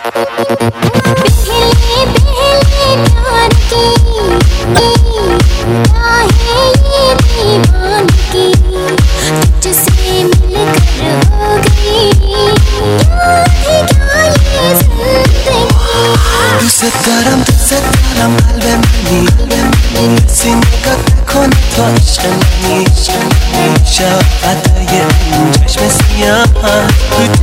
دارم قلب منی سینه کن تو عشق منی شب فدای این چشم سیاه تو